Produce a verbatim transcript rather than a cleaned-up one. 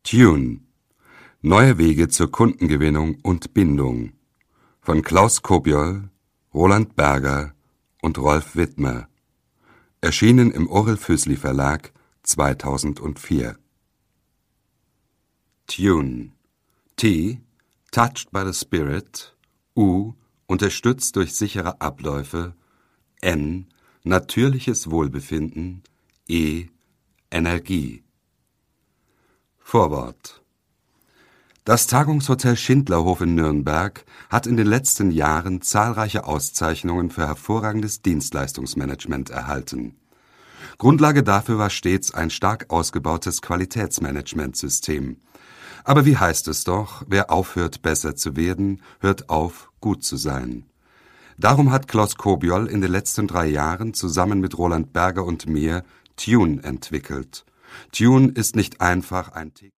Tune – Neue Wege zur Kundengewinnung und Bindung von Klaus Kobiol, Roland Berger und Rolf Widmer. Erschienen im Orell Füssli Verlag zweitausendvier. Tune T – Touched by the Spirit. U – Unterstützt durch sichere Abläufe. N – Natürliches Wohlbefinden. E – Energie. Vorwort. Das Tagungshotel Schindlerhof in Nürnberg hat in den letzten Jahren zahlreiche Auszeichnungen für hervorragendes Dienstleistungsmanagement erhalten. Grundlage dafür war stets ein stark ausgebautes Qualitätsmanagementsystem. Aber wie heißt es doch, wer aufhört, besser zu werden, hört auf, gut zu sein. Darum hat Klaus Kobiol in den letzten drei Jahren zusammen mit Roland Berger und mir Tune entwickelt. Tune ist nicht einfach ein